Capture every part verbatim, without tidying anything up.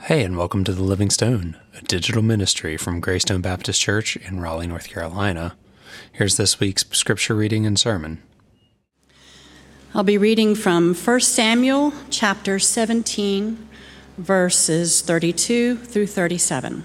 Hey, and welcome to The Living Stone, a digital ministry from Greystone Baptist Church in Raleigh, North Carolina. Here's this week's scripture reading and sermon. I'll be reading from First Samuel chapter seventeen, verses thirty-two through thirty-seven.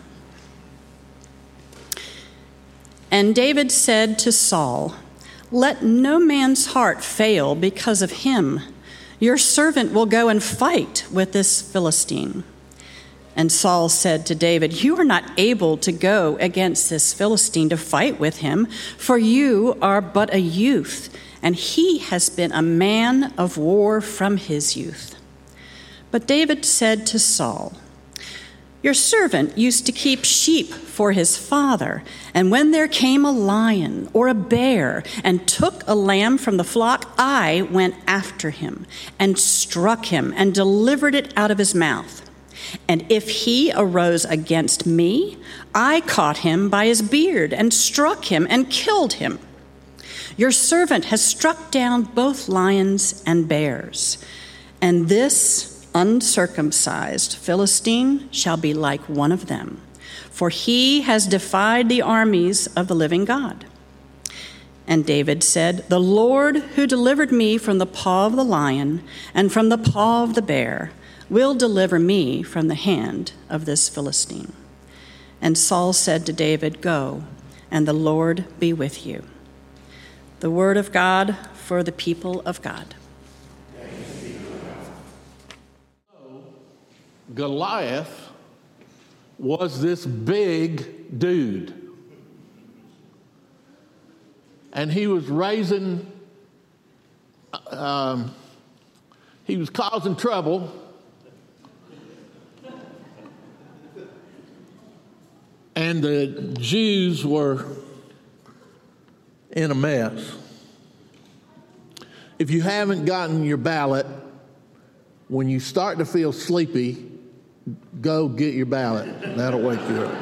And David said to Saul, "Let no man's heart fail because of him. Your servant will go and fight with this Philistine." And Saul said to David, "You are not able to go against this Philistine to fight with him, for you are but a youth, and he has been a man of war from his youth." But David said to Saul, "Your servant used to keep sheep for his father, and when there came a lion or a bear and took a lamb from the flock, I went after him and struck him and delivered it out of his mouth. And if he arose against me, I caught him by his beard and struck him and killed him. Your servant has struck down both lions and bears, and this uncircumcised Philistine shall be like one of them, for he has defied the armies of the living God." And David said, "The Lord who delivered me from the paw of the lion and from the paw of the bear will deliver me from the hand of this Philistine." And Saul said to David, "Go, and the Lord be with you." The word of God for the people of God. Goliath was this big dude. And he was raising, um, he was causing trouble. And the Jews were in a mess. If you haven't gotten your ballot, when you start to feel sleepy, go get your ballot. That'll wake you up.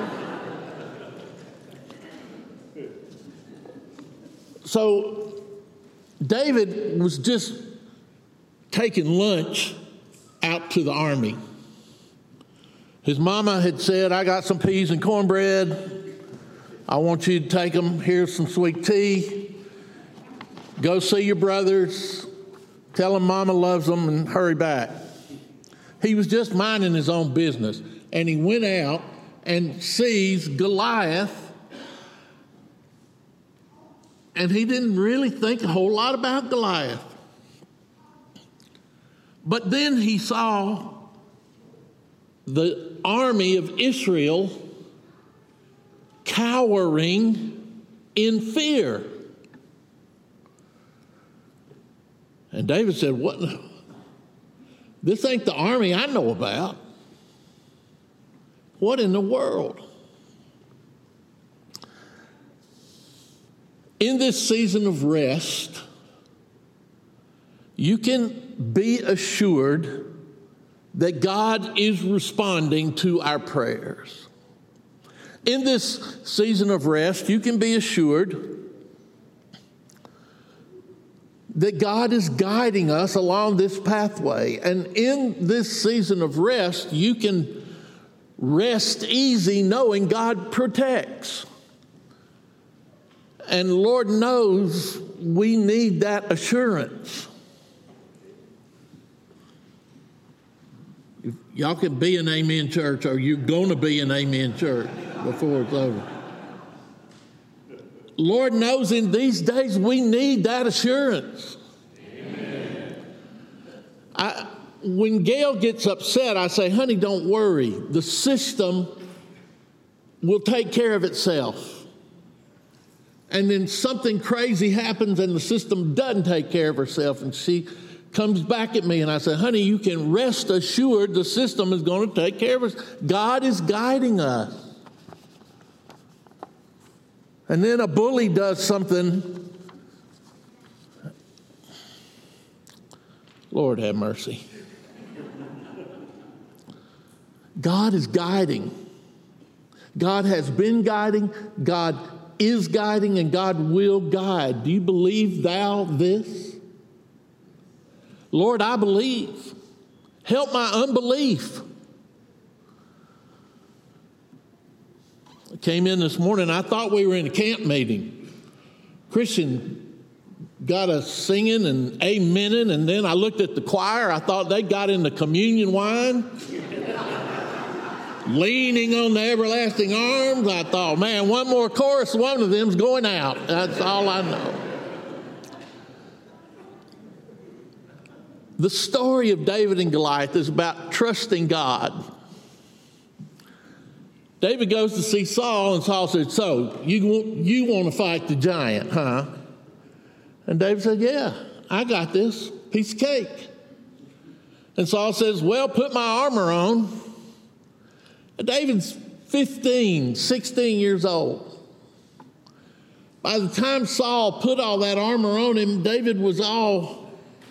So David was just taking lunch out to the army. His mama had said, "I got some peas and cornbread. I want you to take them. Here's some sweet tea. Go see your brothers. Tell them mama loves them and hurry back." He was just minding his own business. And he went out and sees Goliath. And he didn't really think a whole lot about Goliath. But then he saw the army of Israel cowering in fear. And David said, "What? This ain't the army I know about. What in the world?" In this season of rest, you can be assured that God is responding to our prayers. In this season of rest, you can be assured that God is guiding us along this pathway. And in this season of rest, you can rest easy knowing God protects. And Lord knows we need that assurance. Y'all can be an amen church, or you're going to be an amen church before it's over. Lord knows in these days we need that assurance. Amen. I, when Gail gets upset, I say, "Honey, don't worry. The system will take care of itself." And then something crazy happens and the system doesn't take care of herself, and she comes back at me, and I say, "Honey, you can rest assured the system is going to take care of us. God is guiding us." And then a bully does something. Lord have mercy. God is guiding. God has been guiding. God is guiding, and God will guide. Do you believe thou this? Lord, I believe. Help my unbelief. I came in this morning, I thought we were in a camp meeting. Christian got us singing and amening, and then I looked at the choir. I thought they got in the communion wine. Leaning on the everlasting arms. I thought, man, one more chorus, one of them's going out. That's all I know. The story of David and Goliath is about trusting God. David goes to see Saul, and Saul said, so, you want, you want to fight the giant, huh? And David said, yeah, I got this. Piece of cake. And Saul says, well, put my armor on. And David's fifteen, sixteen years old. By the time Saul put all that armor on him, David was all,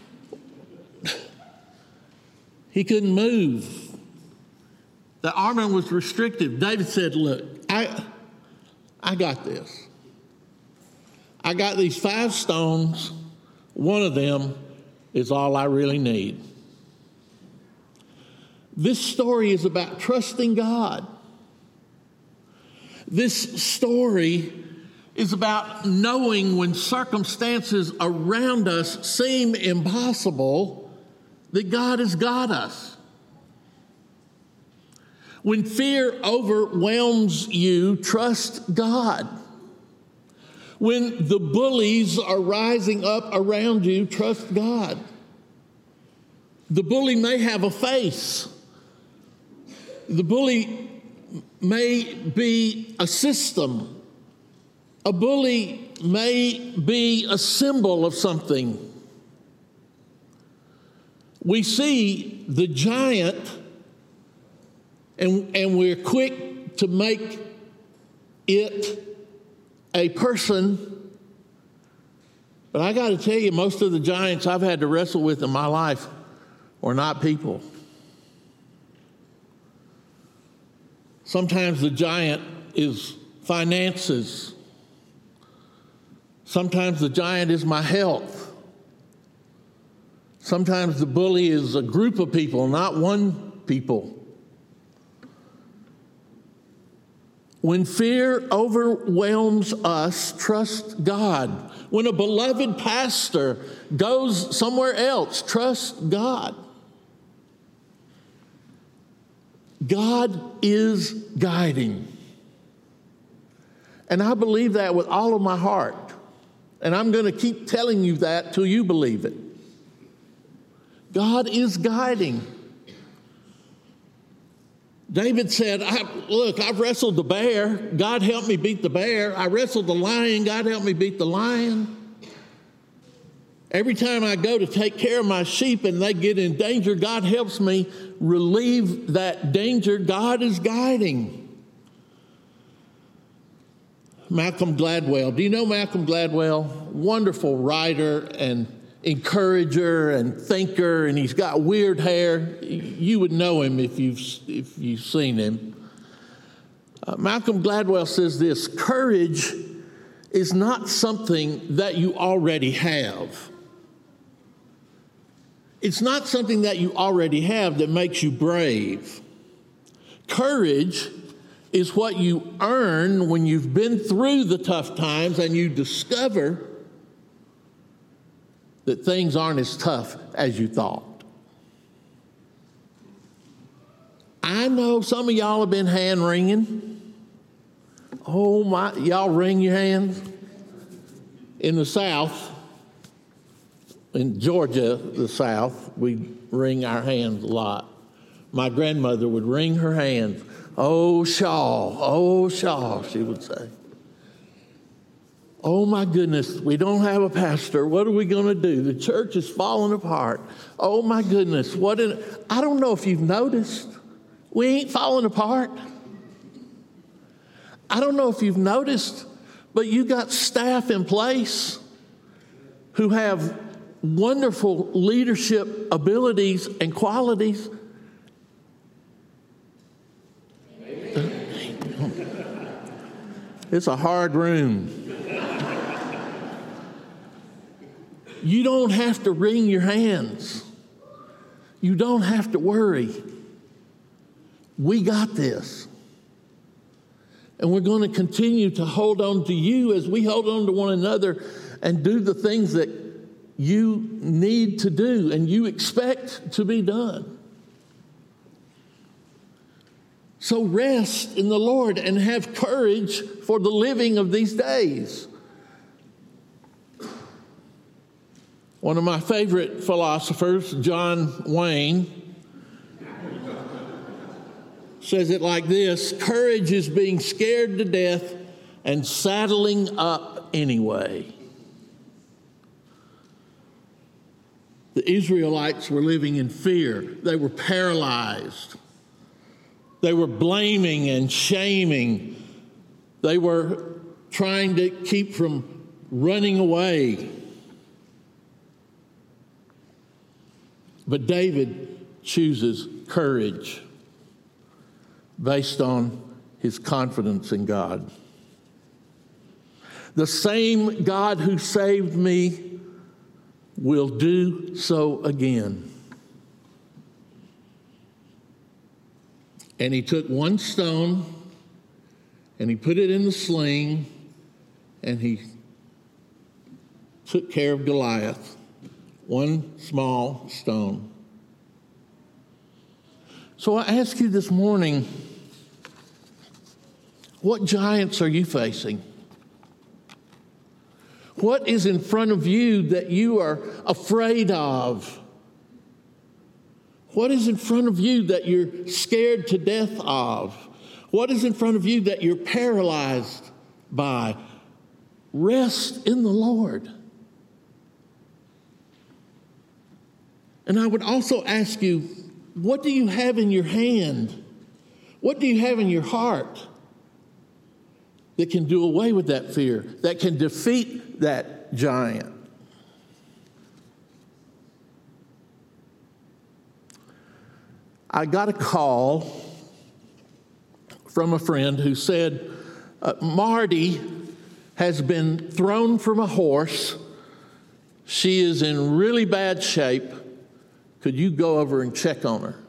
he couldn't move. The armor was restrictive. David said, look, I, I got this. I got these five stones. One of them is all I really need. This story is about trusting God. This story is about knowing when circumstances around us seem impossible, that God has got us. When fear overwhelms you, trust God. When the bullies are rising up around you, trust God. The bully may have a face. The bully may be a system. A bully may be a symbol of something. We see the giant, and, and we're quick to make it a person. But I got to tell you, most of the giants I've had to wrestle with in my life were not people. Sometimes the giant is finances. Sometimes the giant is my health. Sometimes the bully is a group of people, not one people. When fear overwhelms us, trust God. When a beloved pastor goes somewhere else, trust God. God is guiding. And I believe that with all of my heart. And I'm going to keep telling you that till you believe it. God is guiding. David said, I, look, I've wrestled the bear. God helped me beat the bear. I wrestled the lion. God helped me beat the lion. Every time I go to take care of my sheep and they get in danger, God helps me relieve that danger. God is guiding. Malcolm Gladwell. Do you know Malcolm Gladwell? Wonderful writer and encourager and thinker, and he's got weird hair. You would know him if you've, if you've seen him. Uh, Malcolm Gladwell says this: courage is not something that you already have. It's not something that you already have that makes you brave. Courage is what you earn when you've been through the tough times and you discover that things aren't as tough as you thought. I know some of y'all have been hand wringing. Oh my, y'all wring your hands? In the South, in Georgia, the South, we wring our hands a lot. My grandmother would wring her hands. Oh, Shaw, oh, Shaw, she would say. Oh, my goodness, we don't have a pastor. What are we going to do? The church is falling apart. Oh, my goodness. What? An, I don't know if you've noticed. We ain't falling apart. I don't know if you've noticed, but you got staff in place who have wonderful leadership abilities and qualities. It's a hard room. You don't have to wring your hands. You don't have to worry. We got this. And we're going to continue to hold on to you as we hold on to one another and do the things that you need to do and you expect to be done. So rest in the Lord and have courage for the living of these days. One of my favorite philosophers, John Wayne, says it like this: courage is being scared to death and saddling up anyway. The Israelites were living in fear. They were paralyzed. They were blaming and shaming. They were trying to keep from running away. But David chooses courage based on his confidence in God. The same God who saved me will do so again. And he took one stone and he put it in the sling and he took care of Goliath. One small stone. So I ask you this morning, what giants are you facing? What is in front of you that you are afraid of? What is in front of you that you're scared to death of? What is in front of you that you're paralyzed by? Rest in the Lord. And I would also ask you, what do you have in your hand? What do you have in your heart that can do away with that fear, that can defeat that giant? I got a call from a friend who said, uh, Marty has been thrown from a horse. She is in really bad shape. Could you go over and check on her?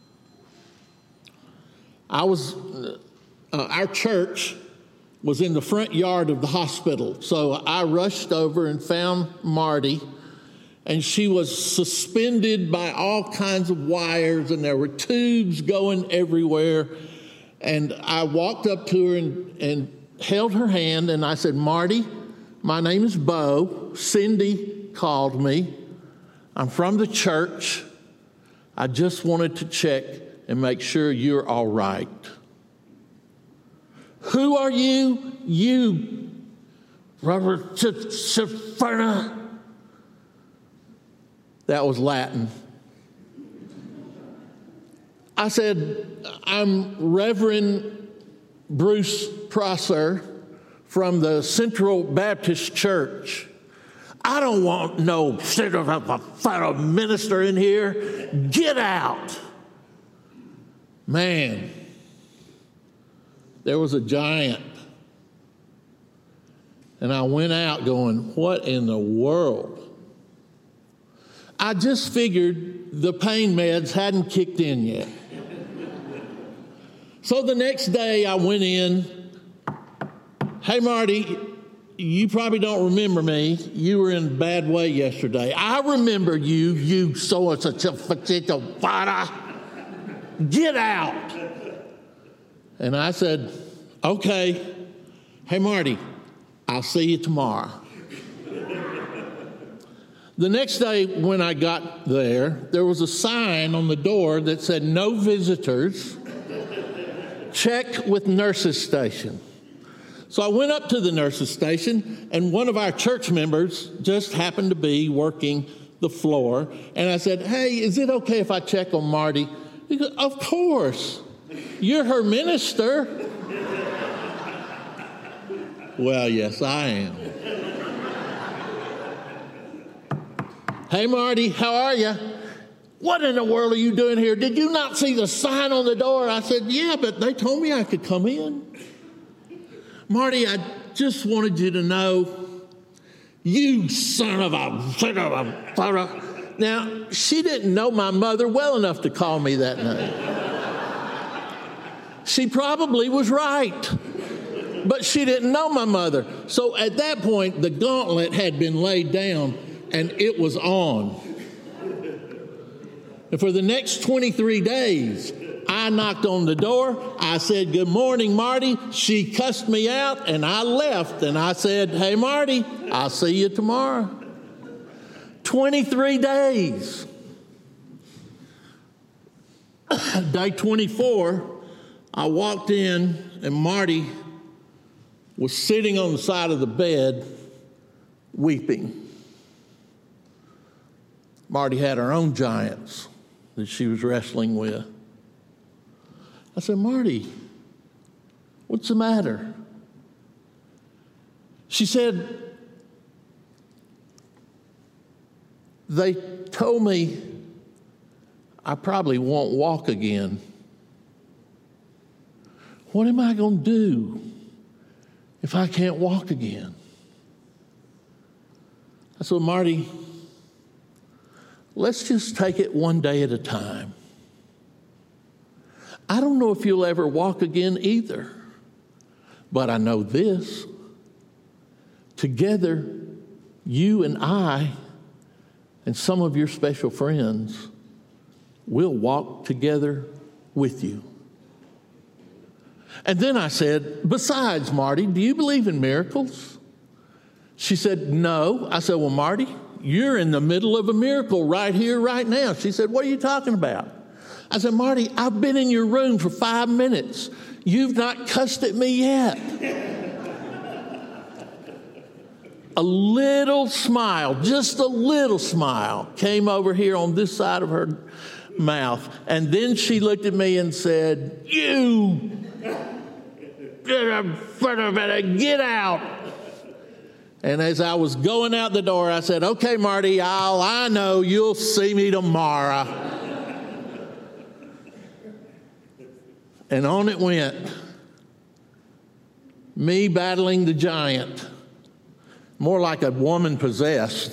I was, uh, our church was in the front yard of the hospital. So I rushed over and found Marty, and she was suspended by all kinds of wires, and there were tubes going everywhere. And I walked up to her and, and held her hand, and I said, Marty, my name is Bo. Cindy called me. I'm from the church. I just wanted to check and make sure you're all right. Who are you? You, Robert Ciferna. That was Latin. I said, I'm Reverend Bruce Prosser from the Central Baptist Church. I don't want no federal minister in here. Get out. Man, there was a giant. And I went out going, what in the world? I just figured the pain meds hadn't kicked in yet. So the next day I went in. Hey, Marty, you probably don't remember me. You were in a bad way yesterday. I remember you, you so and such a fada. Get out. And I said, okay. Hey, Marty, I'll see you tomorrow. The next day when I got there, there was a sign on the door that said, no visitors. Check with nurses station. So I went up to the nurses station, and one of our church members just happened to be working the floor. And I said, hey, is it okay if I check on Marty? He goes, of course. You're her minister. Well, yes, I am. Hey, Marty, how are you? What in the world are you doing here? Did you not see the sign on the door? I said, yeah, but they told me I could come in. Marty, I just wanted you to know, you son of a, son of a, son of a. Now, she didn't know my mother well enough to call me that name. She probably was right. but she didn't know my mother. So at that point, the gauntlet had been laid down and it was on. And for the next twenty-three days, I knocked on the door. I said, "Good morning, Marty." She cussed me out and I left. And I said, "Hey, Marty, I'll see you tomorrow." twenty-three days. Day twenty-four, I walked in and Marty was sitting on the side of the bed weeping. Marty had her own giants that she was wrestling with. I said, "Marty, what's the matter?" She said, "They told me I probably won't walk again. What am I going to do if I can't walk again?" I said, "Marty, let's just take it one day at a time. I don't know if you'll ever walk again either, but I know this. Together, you and I and some of your special friends will walk together with you." And then I said, "Besides, Marty, do you believe in miracles?" She said, "No." I said, "Well, Marty, you're in the middle of a miracle right here, right now." She said, "What are you talking about?" I said, "Marty, I've been in your room for five minutes. You've not cussed at me yet." A little smile, just a little smile, came over here on this side of her mouth. And then she looked at me and said, "You, get out." And as I was going out the door, I said, "Okay, Marty, I'll, I know you'll see me tomorrow." And on it went. Me battling the giant, more like a woman possessed.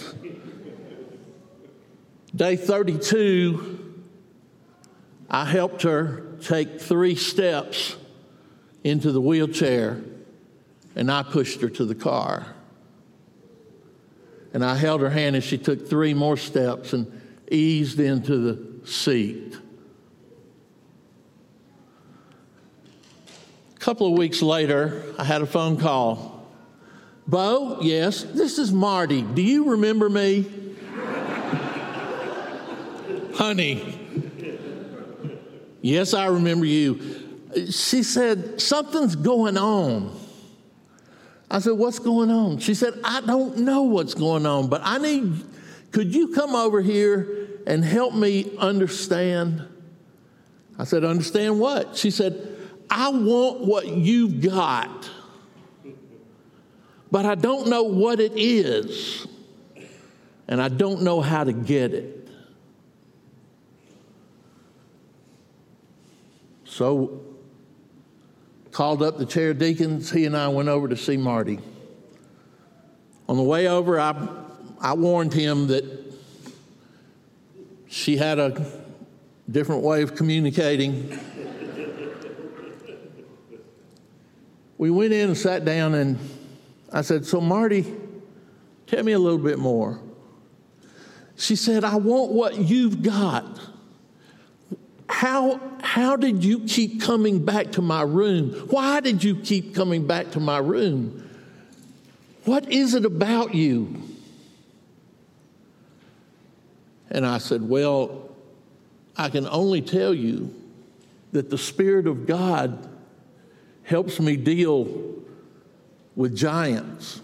Day thirty-two, I helped her take three steps into the wheelchair, and I pushed her to the car. And I held her hand as she took three more steps and eased into the seat. A couple of weeks later, I had a phone call. "Bo, yes, this is Marty. Do you remember me?" "Honey, yes, I remember you." She said, "Something's going on." I said, "What's going on?" She said, "I don't know what's going on, but I need, could you come over here and help me understand?" I said, "Understand what?" She said, "I want what you've got, but I don't know what it is, and I don't know how to get it." So, called up the chair deacons. He and I went over to see Marty. On the way over, I, I warned him that she had a different way of communicating. We went in and sat down, and I said, "So, Marty, tell me a little bit more." She said, "I want what you've got. How, how did you keep coming back to my room? Why did you keep coming back to my room? What is it about you?" And I said, "Well, I can only tell you that the Spirit of God helps me deal with giants."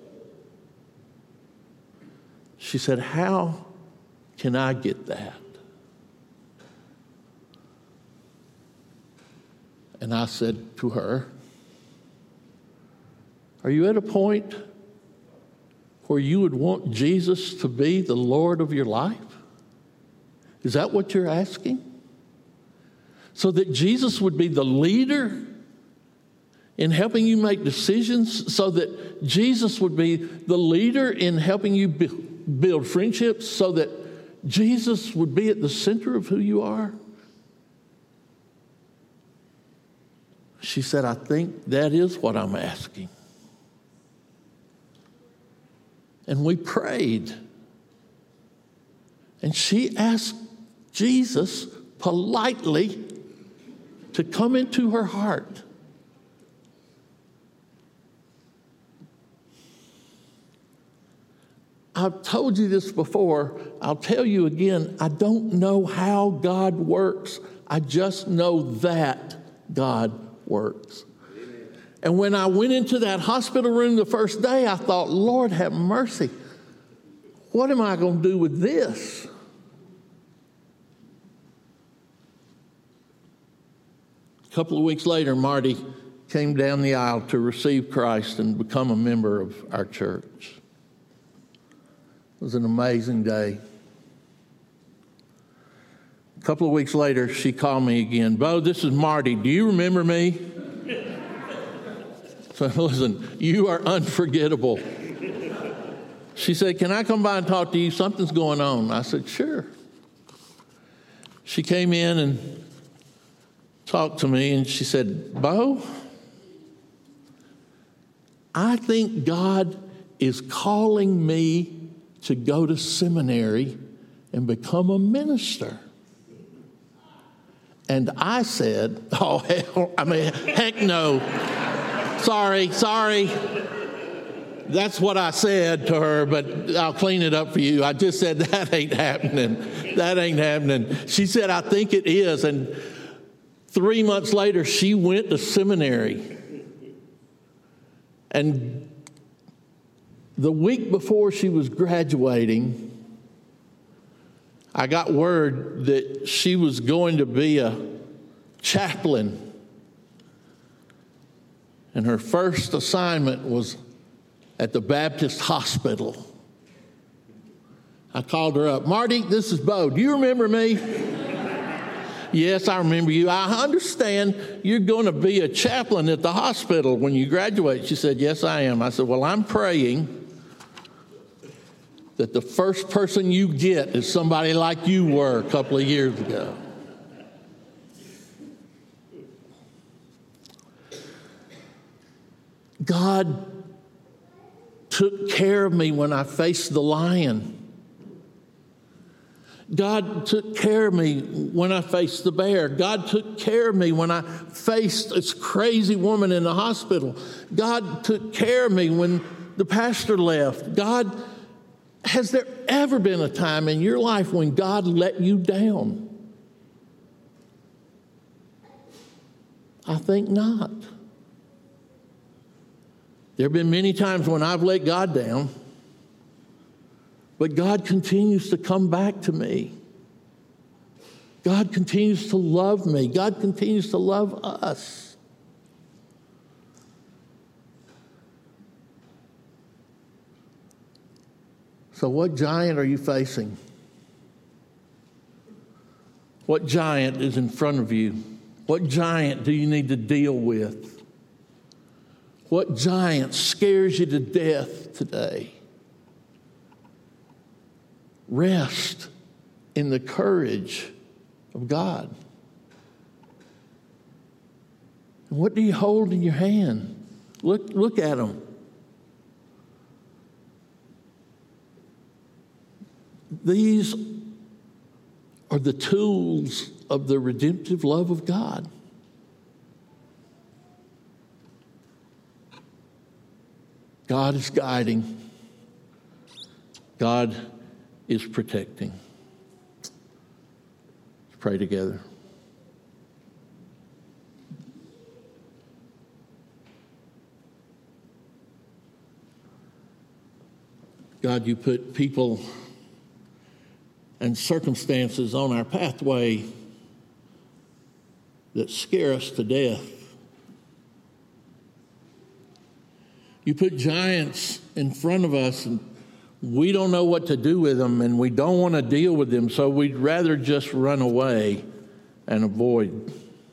She said, "How can I get that?" And I said to her, "Are you at a point where you would want Jesus to be the Lord of your life? Is that what you're asking? So that Jesus would be the leader in helping you make decisions, so that Jesus would be the leader in helping you build friendships, so that Jesus would be at the center of who you are?" She said, I think that is what I'm asking. And we prayed. And she asked Jesus politely to come into her heart. I've told you this before. I'll tell you again. I don't know how God works. I just know that God works. Amen. And when I went into that hospital room the first day, I thought, Lord, have mercy. What am I going to do with this? A couple of weeks later, Marty came down the aisle to receive Christ and become a member of our church. It was an amazing day. A couple of weeks later, she called me again. Bo, this is Marty. Do you remember me? So listen, you are unforgettable. She said, can I come by and talk to you? Something's going on. I said, sure. She came in and talked to me, and she said, Bo, I think God is calling me to go to seminary and become a minister. And I said, oh, hell, I mean, heck no. Sorry, sorry. That's what I said to her, but I'll clean it up for you. I just said, that ain't happening. That ain't happening. She said, I think it is. And three months later, she went to seminary. And the week before she was graduating, I got word that she was going to be a chaplain. And her first assignment was at the Baptist hospital. I called her up. Marty, this is Bo. Do you remember me? Yes, I remember you. I understand you're going to be a chaplain at the hospital when you graduate. She said, yes, I am. I said, well, I'm praying that the first person you get is somebody like you were a couple of years ago. God took care of me when I faced the lion. God took care of me when I faced the bear. God took care of me when I faced this crazy woman in the hospital. God took care of me when the pastor left. God, has there ever been a time in your life when God let you down? I think not. There have been many times when I've let God down, but God continues to come back to me. God continues to love me. God continues to love us. So what giant are you facing? What giant is in front of you? What giant do you need to deal with? What giant scares you to death today? Rest in the courage of God. What do you hold in your hand? Look, look at them. These are the tools of the redemptive love of God. God is guiding. God is protecting. Let's pray together. God, you put people and circumstances on our pathway that scare us to death. You put giants in front of us, and we don't know what to do with them, and we don't want to deal with them, so we'd rather just run away and avoid.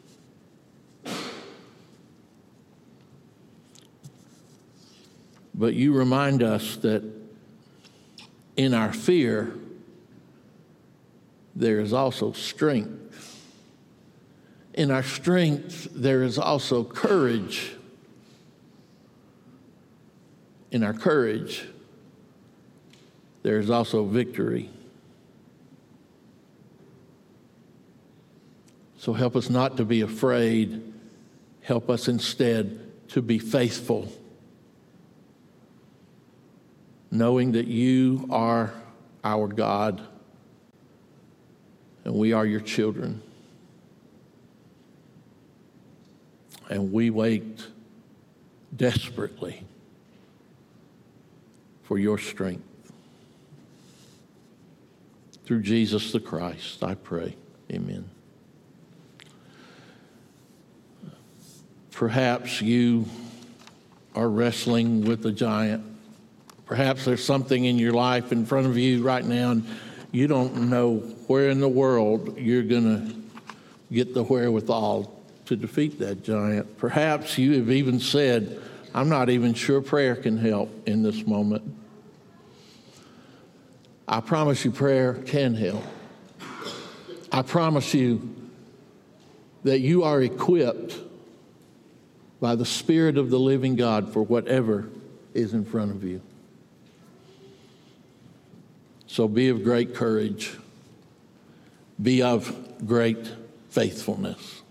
But you remind us that in our fear, there is also strength. in our strength, there is also courage. In our courage, there is also victory. So help us not to be afraid. Help us instead to be faithful, knowing that you are our God and we are your children. And we wait desperately for your strength. Through Jesus the Christ, I pray. Amen. Perhaps you are wrestling with a giant. Perhaps there's something in your life in front of you right now, and you don't know where in the world you're going to get the wherewithal to defeat that giant. Perhaps you have even said, I'm not even sure prayer can help in this moment. I promise you prayer can help. I promise you that you are equipped by the Spirit of the living God for whatever is in front of you. So be of great courage. Be of great faithfulness.